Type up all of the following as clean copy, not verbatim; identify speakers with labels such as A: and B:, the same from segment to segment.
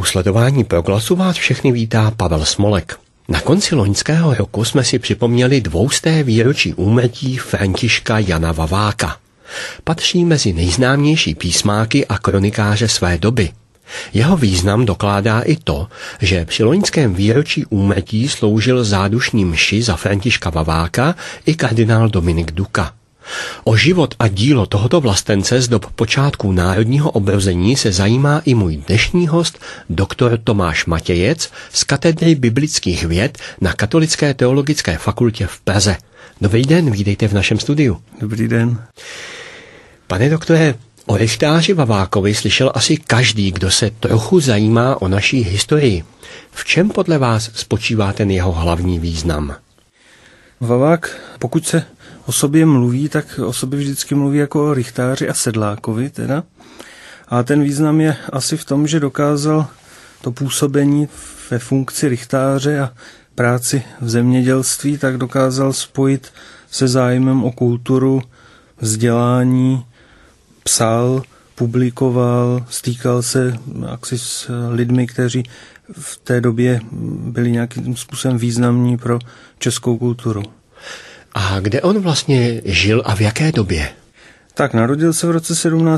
A: sledování Proglasu vás všechny vítá Pavel Smolek. Na konci loňského roku jsme si připomněli 200. výročí úmrtí Františka Jana Vaváka. Patří mezi nejznámější písmáky a kronikáře své doby. Jeho význam dokládá i to, že při loňském výročí úmrtí sloužil zádušní mši za Františka Vaváka i kardinál Dominik Duka. O život a dílo tohoto vlastence z dob počátků národního obrození se zajímá i můj dnešní host, doktor Tomáš Matějec z katedry biblických věd na Katolické teologické fakultě v Praze. Dobrý den, vítejte v našem studiu.
B: Dobrý den.
A: Pane doktore, o rychtáři Vavákovi slyšel asi každý, kdo se trochu zajímá o naší historii. V čem podle vás spočívá ten jeho hlavní význam?
B: Vavák, pokud se o sobě mluví, tak o sobě vždycky mluví jako o rychtáři a sedlákovi teda. A ten význam je asi v tom, že dokázal to působení ve funkci rychtáře a práci v zemědělství, tak dokázal spojit se zájmem o kulturu, vzdělání, psal, publikoval, stýkal se jaksi s lidmi, kteří v té době byli nějakým způsobem významní pro českou kulturu.
A: A kde on vlastně žil a v jaké době?
B: Tak narodil se v roce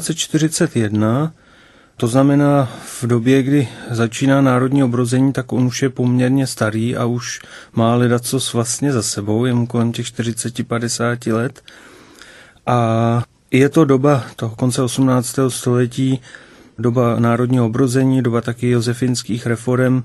B: 1741, to znamená v době, kdy začíná národní obrození, tak on už je poměrně starý a už má ledacos vlastně za sebou, je mu kolem těch 40-50 let. A je to doba toho konce 18. století, doba národního obrození, doba taky josefinských reforem,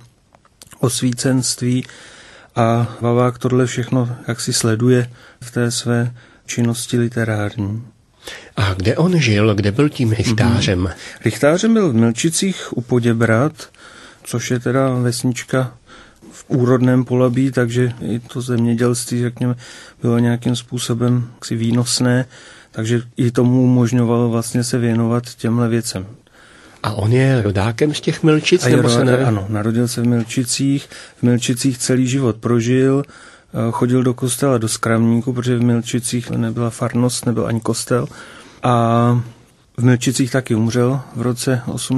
B: osvícenství a Vavák tohle všechno jaksi sleduje v té své činnosti literární.
A: A kde on žil, kde byl tím rychtářem?
B: Rychtářem byl v Milčicích u Poděbrad, což je teda vesnička v úrodném Polabí, takže i to zemědělství, řekněme, bylo nějakým způsobem výnosné, takže i tomu umožňovalo vlastně se věnovat těmhle věcem.
A: A on je rodákem z těch Milčic?
B: Ano, narodil se v Milčicích. V Milčicích celý život prožil, chodil do kostela do Skramníku, protože v Milčicích nebyla farnost, nebyl ani kostel. A v Milčicích taky umřel v roce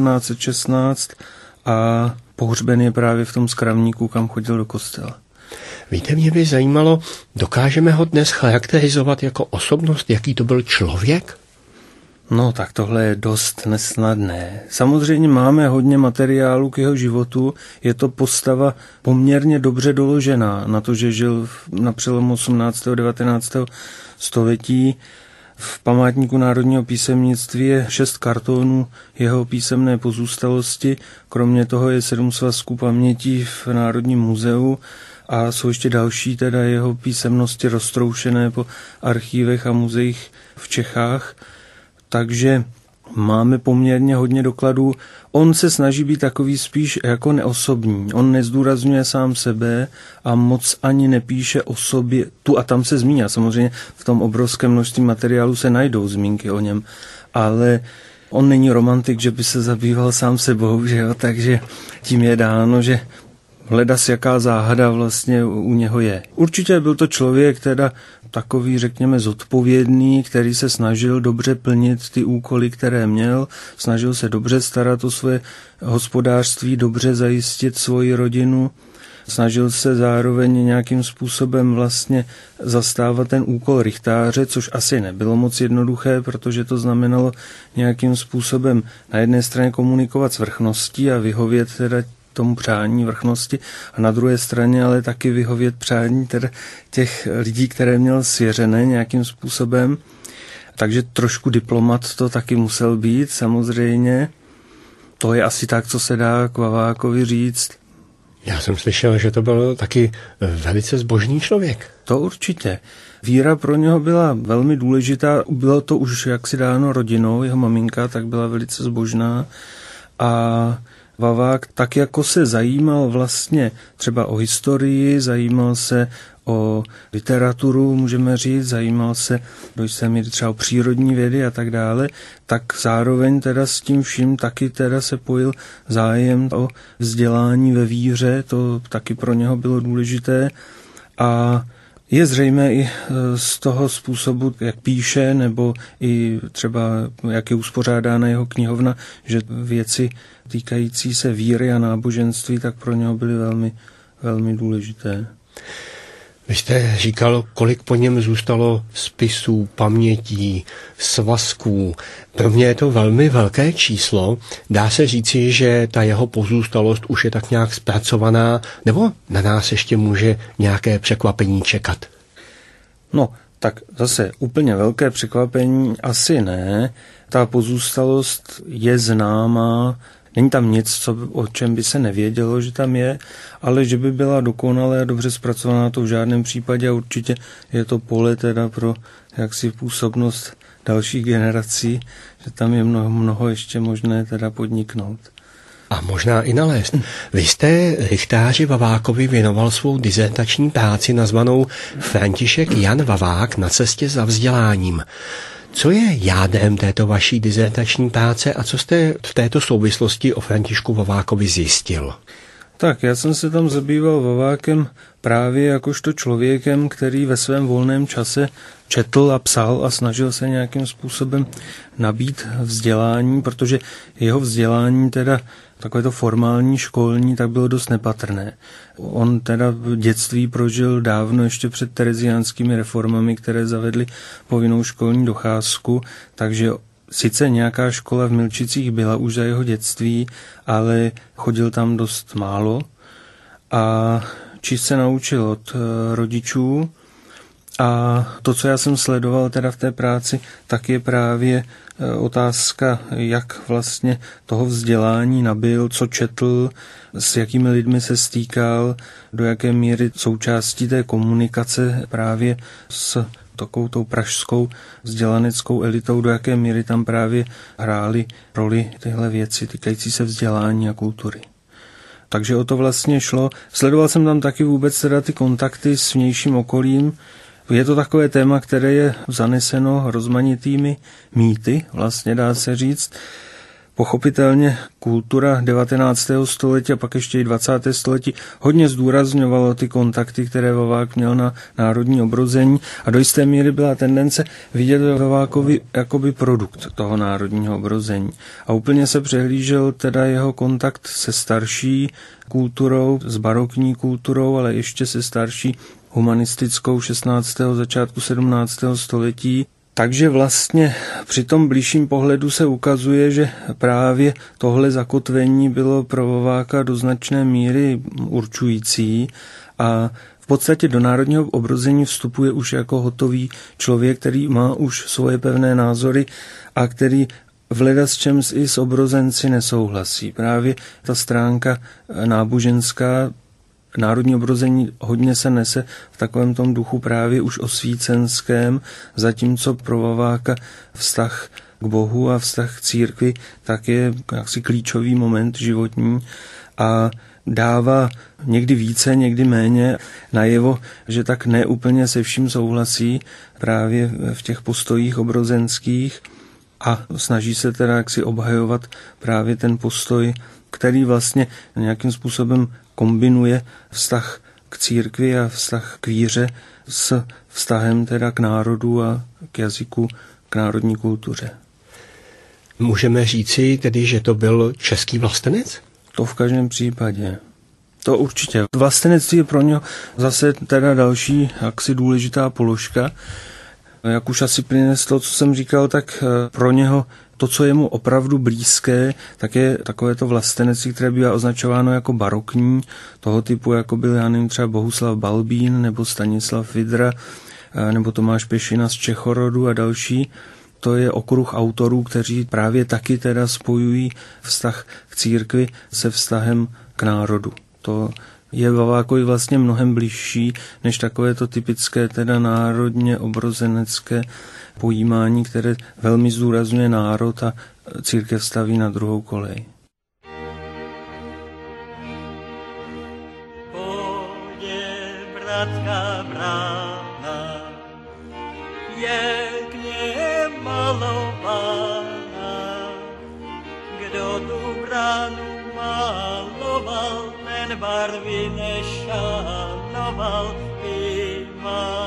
B: 1816 a pohřben je právě v tom Skramníku, kam chodil do kostela.
A: Víte, mě by zajímalo, dokážeme ho dnes charakterizovat jako osobnost, jaký to byl člověk?
B: No, tak tohle je dost nesnadné. Samozřejmě máme hodně materiálu k jeho životu, je to postava poměrně dobře doložená na to, že žil na přelomu 18. a 19. století. V památníku národního písemnictví je 6 kartonů jeho písemné pozůstalosti, kromě toho je 7 svazků pamětí v Národním muzeu a jsou ještě další teda jeho písemnosti roztroušené po archívech a muzeích v Čechách. Takže máme poměrně hodně dokladů. On se snaží být takový spíš jako neosobní. On nezdůrazňuje sám sebe a moc ani nepíše o sobě. Tu a tam se zmíní. Samozřejmě v tom obrovském množství materiálu se najdou zmínky o něm. Ale on není romantik, že by se zabýval sám sebou, že jo? Takže tím je dáno, že hledas jaká záhada vlastně u něho je. Určitě byl to člověk teda takový, řekněme, zodpovědný, který se snažil dobře plnit ty úkoly, které měl, snažil se dobře starat o své hospodářství, dobře zajistit svoji rodinu, snažil se zároveň nějakým způsobem vlastně zastávat ten úkol rychtáře, což asi nebylo moc jednoduché, protože to znamenalo nějakým způsobem na jedné straně komunikovat s vrchností a vyhovět teda tomu přání vrchnosti a na druhé straně ale taky vyhovět přání teda těch lidí, které měl svěřené nějakým způsobem. Takže trošku diplomat to taky musel být, samozřejmě. To je asi tak, co se dá k Vavákovi říct.
A: Já jsem slyšel, že to byl taky velice zbožný člověk.
B: To určitě. Víra pro něho byla velmi důležitá. Bylo to už jaksi dáno rodinou, jeho maminka tak byla velice zbožná a Vavák tak jako se zajímal vlastně třeba o historii, zajímal se o literaturu, můžeme říct, zajímal se do jisté míry třeba o přírodní vědy a tak dále, tak zároveň teda s tím vším taky teda se pojil zájem o vzdělání ve víře, to taky pro něho bylo důležité a Je zřejmé i z toho způsobu, jak píše, nebo i třeba jak je uspořádána jeho knihovna, že věci týkající se víry a náboženství, tak pro něho byly velmi, velmi důležité.
A: Vy jste říkal, kolik po něm zůstalo spisů, pamětí, svazků. Pro mě je to velmi velké číslo. Dá se říci, že ta jeho pozůstalost už je tak nějak zpracovaná, nebo na nás ještě může nějaké překvapení čekat?
B: No, tak zase úplně velké překvapení asi ne. Ta pozůstalost je známá. Není tam nic, o čem by se nevědělo, že tam je, ale že by byla dokonale a dobře zpracovaná, to v žádném případě a určitě je to pole teda pro jaksi působnost dalších generací, že tam je mnoho ještě možné teda podniknout.
A: A možná i nalézt. Vy jste Richtáři Vavákovi věnoval svou dizertační práci nazvanou František Jan Vavák na cestě za vzděláním. Co je jádrem této vaší dizertační práce a co jste v této souvislosti o Františku Vavákovi zjistil?
B: Tak, já jsem se tam zabýval Vavákem právě jakožto člověkem, který ve svém volném čase četl a psal a snažil se nějakým způsobem nabít vzdělání, protože jeho vzdělání teda takové to formální, školní, tak bylo dost nepatrné. On teda v dětství prožil dávno ještě před tereziánskými reformami, které zavedly povinnou školní docházku, takže sice nějaká škola v Milčicích byla už za jeho dětství, ale chodil tam dost málo a číst se naučil od rodičů. A to, co já jsem sledoval teda v té práci, tak je právě otázka, jak vlastně toho vzdělání nabyl, co četl, s jakými lidmi se stýkal, do jaké míry součástí té komunikace právě s takovou tou pražskou vzdělaneckou elitou, do jaké míry tam právě hrály roli tyhle věci týkající se vzdělání a kultury. Takže o to vlastně šlo. Sledoval jsem tam taky vůbec teda ty kontakty s vnějším okolím. Je to takové téma, které je zaneseno rozmanitými mýty, vlastně dá se říct. Pochopitelně kultura 19. století a pak ještě i 20. století hodně zdůrazňovalo ty kontakty, které Vavák měl na národní obrození a do jisté míry byla tendence vidět ve Vavákovi jakoby produkt toho národního obrození. A úplně se přehlížel teda jeho kontakt se starší kulturou, s barokní kulturou, ale ještě se starší humanistickou 16. začátku 17. století. Takže vlastně při tom blížším pohledu se ukazuje, že právě tohle zakotvení bylo pro Vaváka do značné míry určující a v podstatě do národního obrození vstupuje už jako hotový člověk, který má už svoje pevné názory a který v ledasčems i s obrozenci nesouhlasí. Právě ta stránka náboženská, národní obrození hodně se nese v takovém tom duchu právě už osvícenském, zatímco pro Vaváka vztah k Bohu a vztah k církvi tak je jaksi klíčový moment životní a dává někdy více, někdy méně najevo, že tak neúplně se vším souhlasí právě v těch postojích obrozenských a snaží se teda jaksi obhajovat právě ten postoj, který vlastně nějakým způsobem kombinuje vztah k církvi a vztah k víře s vztahem teda k národu a k jazyku, k národní kultuře.
A: Můžeme říci tedy, že to byl český vlastenec?
B: To v každém případě. To určitě. Vlastenectví je pro něho zase teda další jaksi důležitá položka. Jak už asi plyne z toho, co jsem říkal, tak pro něho to, co je mu opravdu blízké, tak je takovéto vlastenectví, které bývá označováno jako barokní, toho typu, jako byl, já nevím, třeba Bohuslav Balbín, nebo Stanislav Vydra, nebo Tomáš Pěšina z Čechorodu a další. To je okruh autorů, kteří právě taky teda spojují vztah k církvi se vztahem k národu. To je Vavákovi vlastně mnohem bližší než takové to typické teda národně obrozenecké pojímání, které velmi zdůrazňuje národ a církev staví na druhou kolej.
C: Pojde bratská brána, pěkně malovaná, kdo tu bránu maloval, ten barvy nešanoval, i má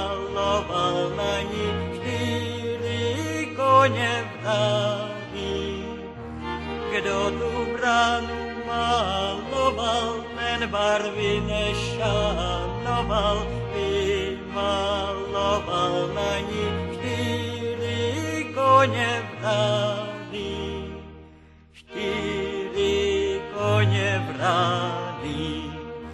C: koně vrání. Kdo tu bránu maloval, ten barvy nešanoval, vymaloval na ní 4 koně vrání. 4 koně vrání,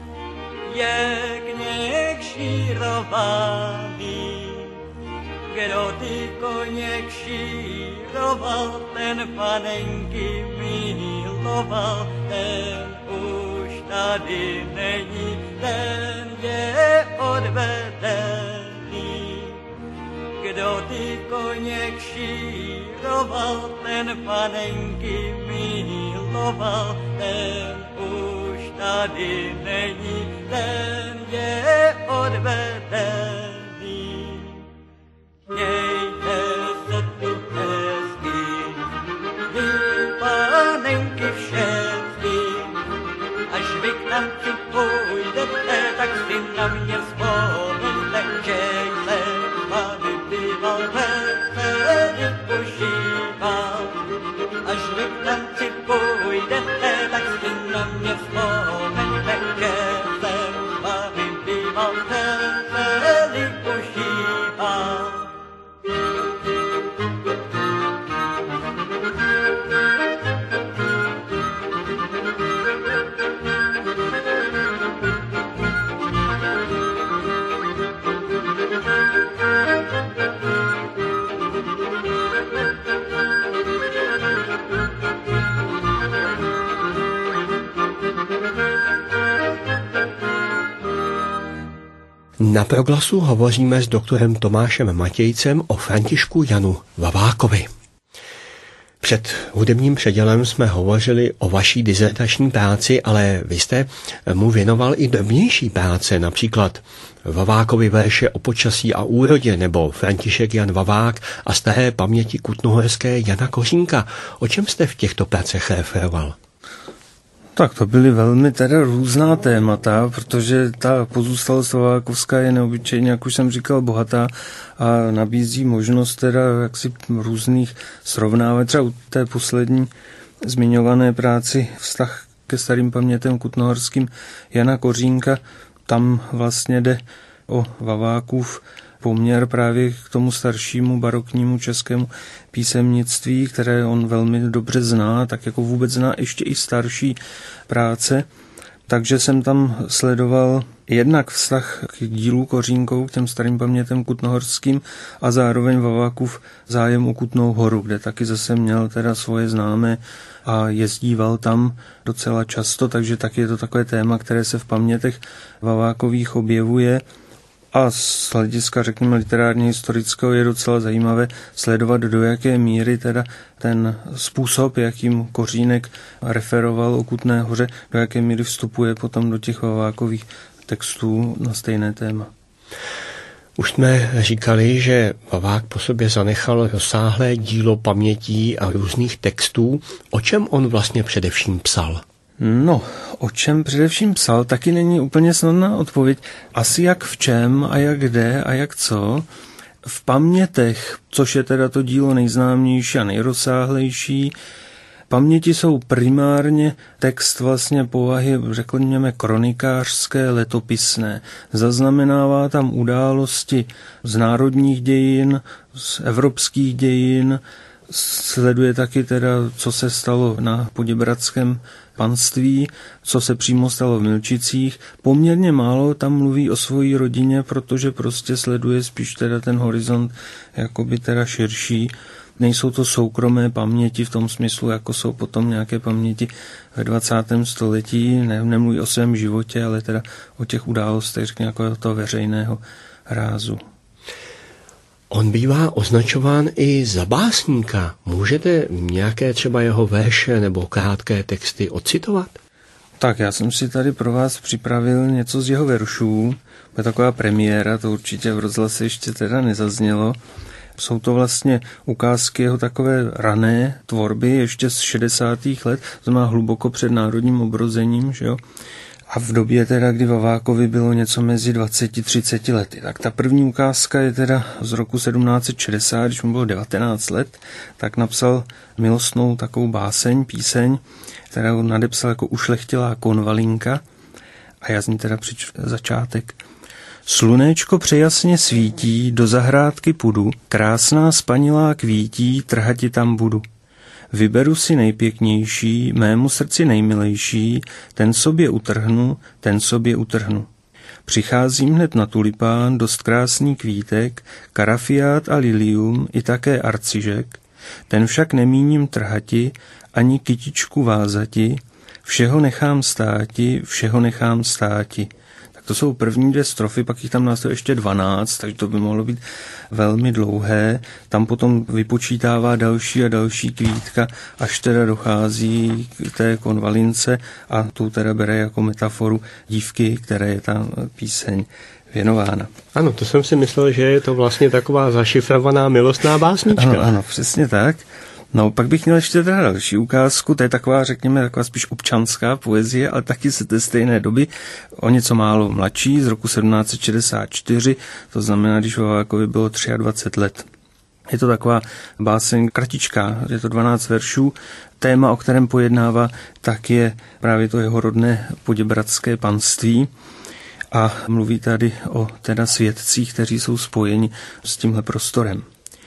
C: pěkně kšírovaný. Kdo ty koně kšíroval, ten panenky miloval, ten už tady není, ten je odvedený. Kdo ty koně kšíroval, ten panenky miloval, ten už tady není, ten je odvedený. Mějte se tu hezky, vy panenky všechny, až vy k nám tu půjdete, tak si na mě vzpomeňte, že jsem s vámi býval, veselý užíval. Až vy k nám tu půjdete, tak si na mě vzpomeňte, že jsem s vámi býval, veselý užíval.
A: Na Proglasu hovoříme s doktorem Tomášem Matějcem o Františku Janu Vavákovi. Před hudebním předělem jsme hovořili o vaší dizertační práci, ale vy jste mu věnoval i drobnější práce, například Vavákovi verše o počasí a úrodě nebo František Jan Vavák a staré paměti kutnohorské Jana Kořínka. O čem jste v těchto pracech referoval?
B: Tak to byly velmi teda různá témata, protože ta pozůstalost vavákovská je neobyčejně, jak už jsem říkal, bohatá a nabízí možnost teda jaksi různých srovnávat. Třeba u té poslední zmiňované práci vztah ke starým pamětem kutnohorským Jana Kořínka, tam vlastně jde o Vavákův poměr právě k tomu staršímu baroknímu českému písemnictví, které on velmi dobře zná, tak jako vůbec zná ještě i starší práce. Takže jsem tam sledoval jednak vztah k dílu Kořínkou, k těm starým pamětem kutnohorským a zároveň Vavákův zájem o Kutnou Horu, kde taky zase měl teda svoje známé a jezdíval tam docela často, takže taky je to takové téma, které se v pamětech Vavákových objevuje. A z hlediska, řekněme, literárně historického je docela zajímavé sledovat, do jaké míry teda ten způsob, jakým Kořínek referoval o Kutné Hoře, do jaké míry vstupuje potom do těch Vavákových textů na stejné téma.
A: Už jsme říkali, že Vavák po sobě zanechal rozsáhlé dílo pamětí a různých textů. O čem on vlastně především psal?
B: No, o čem především psal, taky není úplně snadná odpověď. Asi jak v čem a jak kde a jak co. V pamětech, což je teda to dílo nejznámější a nejrozsáhlejší, paměti jsou primárně text vlastně povahy, řekněme, kronikářské, letopisné. Zaznamenává tam události z národních dějin, z evropských dějin, sleduje taky teda, co se stalo na Poděbradském panství, co se přímo stalo v Milčicích. Poměrně málo tam mluví o svojí rodině, protože prostě sleduje spíš teda ten horizont jakoby teda širší. Nejsou to soukromé paměti v tom smyslu, jako jsou potom nějaké paměti ve 20. století, nemluví o svém životě, ale teda o těch událostech, řekněme, jako toho veřejného rázu.
A: On bývá označován i za básníka. Můžete nějaké třeba jeho verše nebo krátké texty ocitovat?
B: Tak já jsem si tady pro vás připravil něco z jeho veršů. To je taková premiéra, to určitě v rozhlase ještě teda nezaznělo. Jsou to vlastně ukázky jeho takové rané tvorby, ještě z 60. let, to má hluboko před národním obrozením, že jo? a v době teda, kdy Vavákovi bylo něco mezi 20-30 lety. Tak ta první ukázka je teda z roku 1760, když mu bylo 19 let, tak napsal milostnou takovou píseň, kterou nadepsal jako Ušlechtilá konvalinka a já z ní teda přečtu začátek. Slunéčko přejasně svítí, do zahrádky půjdu, krásná spanilá kvítí, trhati tam budu. Vyberu si nejpěknější, mému srdci nejmilejší, ten sobě utrhnu. Přicházím hned na tulipán, dost krásný kvítek, karafiát a lilium, i také arcižek, ten však nemíním trhati, ani kytičku vázati, všeho nechám státi. To jsou první 2 strofy, pak jich tam následuje ještě 12, takže to by mohlo být velmi dlouhé. Tam potom vypočítává další a další kvítka, až teda dochází k té konvalince a tu teda bere jako metaforu dívky, které je ta píseň věnována.
A: Ano, to jsem si myslel, že je to vlastně taková zašifrovaná milostná básnička.
B: Ano, přesně tak. No, pak bych měl ještě teda další ukázku, to je taková, řekněme, taková spíš občanská poezie, ale taky z té stejné doby, o něco málo mladší, z roku 1764, to znamená, když Vavákovi bylo 23 let. Je to taková báseň kratičká, je to 12 veršů. Téma, o kterém pojednává, tak je právě to jeho rodné poděbradské panství a mluví tady o teda svědcích, kteří jsou spojeni s tímhle prostorem.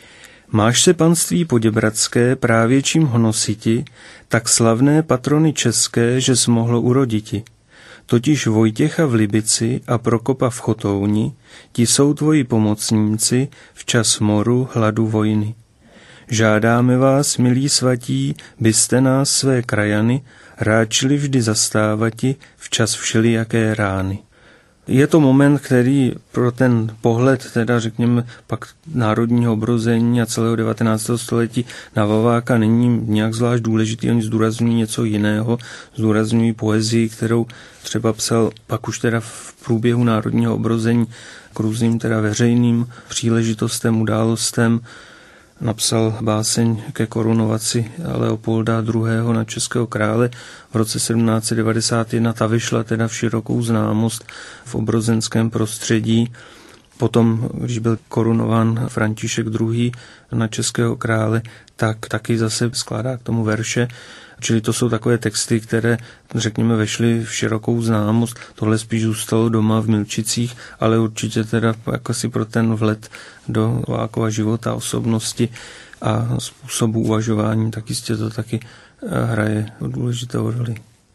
B: Máš se panství poděbradské právě čím honositi, tak slavné patrony české, že smohlo uroditi. Totiž Vojtěcha v Libici a Prokopa v Chotouni, ti jsou tvoji pomocníci v čas moru, hladu, vojny. Žádáme vás, milí svatí, byste nás své krajany ráčili vždy zastávati v čas všelijaké rány. Je to moment, který pro ten pohled, teda řekněme pak národního obrození a celého 19. století na Vaváka není nějak zvlášť důležitý, oni zdůrazňují něco jiného, zdůrazňují poezii, kterou třeba psal pak už teda v průběhu národního obrození k různým teda veřejným příležitostem, událostem. Napsal báseň ke korunovaci Leopolda II. Na českého krále v roce 1791. Ta vyšla teda v širokou známost v obrozenském prostředí. Potom, když byl korunován František II. Na českého krále, tak taky zase skládá k tomu verše. Čili to jsou takové texty, které, řekněme, vešly v širokou známost. Tohle spíš zůstalo doma v Milčicích, ale určitě teda jako si pro ten vhled do Vavákova života, osobnosti a způsobu uvažování, tak jistě to taky hraje důležitou roli.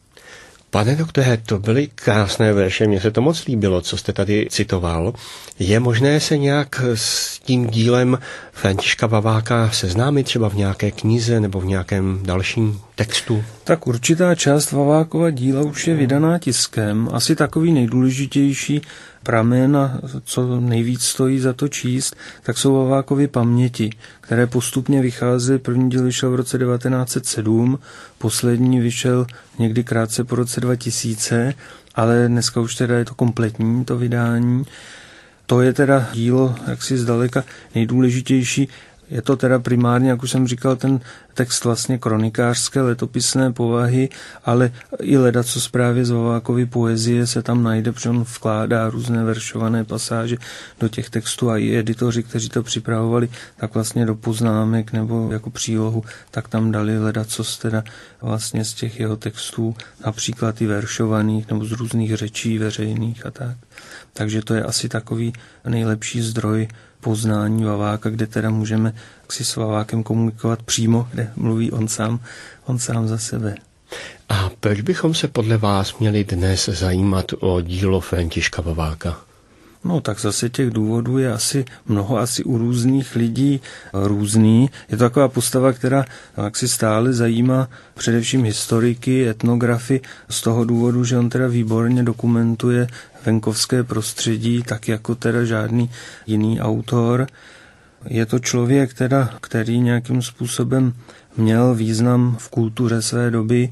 A: Pane doktore, to byly krásné verše, mně se to moc líbilo, co jste tady citoval. Je možné se nějak s tím dílem Františka Vaváka seznámit třeba v nějaké knize nebo v nějakém dalším textu?
B: Tak určitá část Vavákova díla už je vydaná tiskem. Asi takový nejdůležitější pramen a co nejvíc stojí za to číst, tak jsou Vavákovy paměti, které postupně vycházely. První díl vyšel v roce 1907, poslední vyšel někdy krátce po roce 2000, ale dneska už teda je to kompletní, to vydání. To je teda dílo jaksi zdaleka nejdůležitější. Je to teda primárně, jak už jsem říkal, ten text vlastně kronikářské, letopisné povahy, ale i ledacos právě z Vavákovy poezie se tam najde, protože on vkládá různé veršované pasáže do těch textů a i editoři, kteří to připravovali, tak vlastně do poznámek nebo jako přílohu, tak tam dali ledacos teda vlastně z těch jeho textů, například i veršovaných nebo z různých řečí veřejných a tak. Takže to je asi takový nejlepší zdroj poznání Vaváka, kde teda můžeme si s Vavákem komunikovat přímo, kde mluví on sám za sebe.
A: A proč bychom se podle vás měli dnes zajímat o dílo Františka Vaváka?
B: No tak zase těch důvodů je asi mnoho, asi u různých lidí různý. Je to taková postava, která si stále zajímá především historiky, etnografy z toho důvodu, že on teda výborně dokumentuje venkovské prostředí, tak jako teda žádný jiný autor. Je to člověk teda, který nějakým způsobem měl význam v kultuře své doby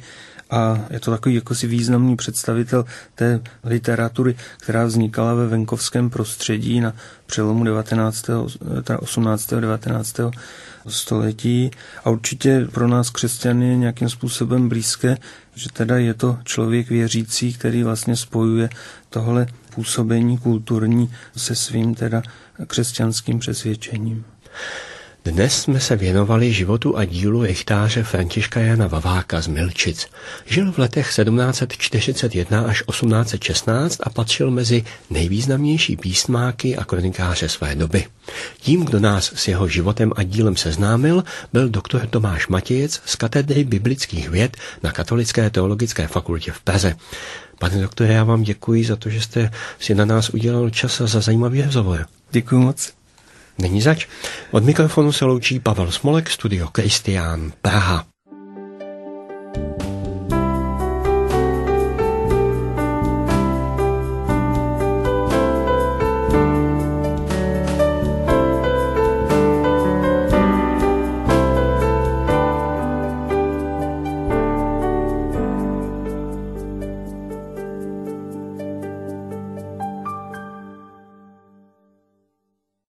B: A je to takový jakosi významný představitel té literatury, která vznikala ve venkovském prostředí na přelomu 18. a 19. století. A určitě pro nás křesťany je nějakým způsobem blízké, že teda je to člověk věřící, který vlastně spojuje tohle působení kulturní se svým teda křesťanským přesvědčením.
A: Dnes jsme se věnovali životu a dílu rychtáře Františka Jana Vaváka z Milčic. Žil v letech 1741 až 1816 a patřil mezi nejvýznamnější písmáky a kronikáře své doby. Tím, kdo nás s jeho životem a dílem seznámil, byl doktor Tomáš Matějec z katedry biblických věd na Katolické teologické fakultě v Praze. Pane doktore, já vám děkuji za to, že jste si na nás udělal čas a za zajímavý rozhovor.
B: Děkuji moc.
A: Není zač. Od mikrofonu se loučí Pavel Smolek, Studio Kristián, Praha.